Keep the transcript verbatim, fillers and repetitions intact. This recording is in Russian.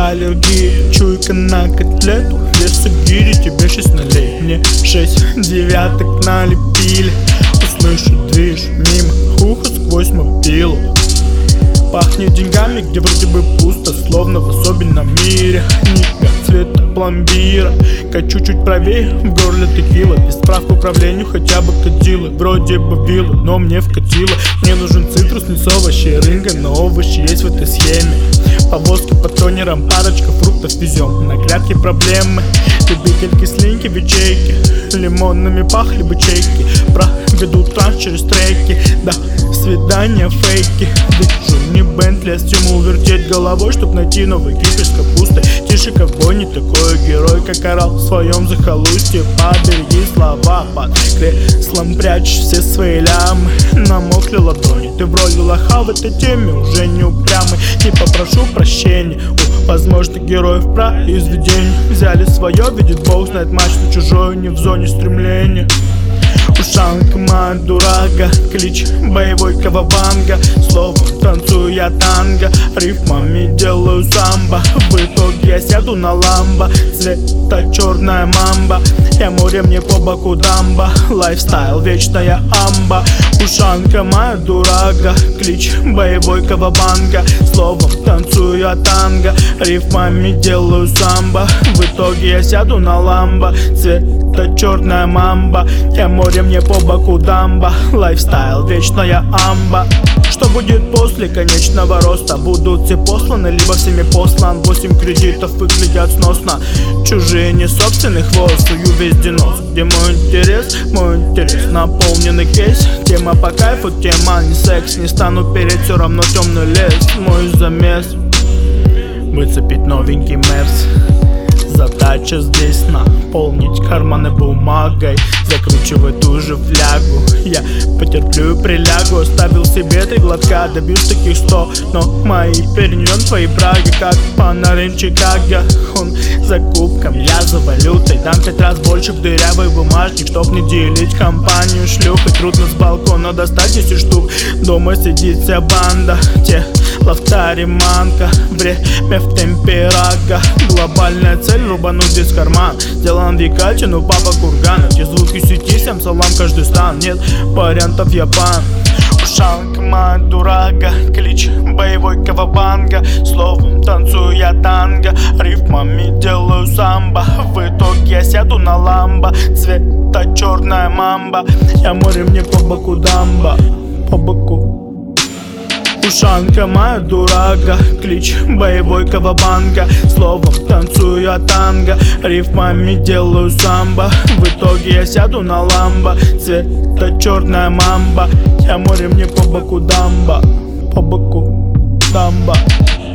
аллергия, чуйка на котлету, вес в гире, тебе шесть нулей. Мне шесть девяток налепили, услышу движ мимо уха сквозь мобилу. Пахнет деньгами, где вроде бы пусто, словно в особенном мире. Ника цвета пломбира, качу чуть правее, в горле текила. Без прав к управлению хотя бы катила. Вроде бы вилла, но мне вкатило. Мне нужен цитрус, не с овощи, рынга, но овощи есть в этой схеме. Повозки по тонерам, парочка фруктов везем. На грядке проблемы, любитель кислинки в ячейке. Лимонными пахли бы чайки, проведут транс через треки. Да, свидания фейки. Вижу не Бентли, а стимул вертеть головой, чтоб найти новый кипиш с капустой. Тише ковбой, не такой герой, как орал в своем захолустье. Побереги слова, под креслом прячешь все свои лямы. Намокли ладони, ты в роли лоха в этой теме уже не упрямый. Не попрошу прощения у возможных героев произведений. Взяли свое, видит Бог, знает мачту чужую, не в зоне стремления. Ушанка моя дурага, клич боевой кавабанга. Словом танцую я танго, рифмами делаю самбо. В итоге я сяду на ламбо, цвета черная мамба. Я море, мне по боку дамба, лайфстайл вечная амба. Ушанка моя дурага, клич боевой кавабанга. Словом танцую я танго, рифмами делаю самбо. В итоге я сяду на ламбо, цвета черная мамба. Я море, мне по боку дамба, лайфстайл вечная амба. Что будет после конечного роста? Будут все посланы, либо всеми послан. Восемь кредитов выглядят сносно, чужие не собственный хвост. Сую везде нос, где мой интерес? Мой интерес наполненный кейс. Тема по кайфу, тема не секс. Не стану перед, все равно темный лес. Мой замес выцепить новенький мерс. Задача здесь наполнить карманы бумагой, закручивать ту же флягу. Я потерплю и прилягу, оставил себе три глотка. Добьюсь таких сто, но мои перенён твои Праги. Как Панарин Чикаго, он за кубком, я за валютой. Дам пять раз больше в дырявый бумажник, чтоб не делить компанию шлюх. И трудно с балкона достать десять штук. Дома сидит вся банда, те лавтариманка. Время в темпе рага, глобальная цель рубануть здесь карман. Сделан Викальче, но папа курган. Эти звуки сети, всем салам каждый стан. Нет вариантов Япан. Ушанка моя дурага, клич боевой кавабанга. Словом танцую я танго, рифмами делаю самбо. В итоге я сяду на ламбо, цвета черная мамба. Я море, мне по боку дамба, по боку. Ушанка моя дурага, клич боевой кавабанга. Словом танцую я танго, рифмами делаю самбо. В итоге я сяду на ламбо, цвета черная мамба. Я море, мне по боку дамба, по боку дамба.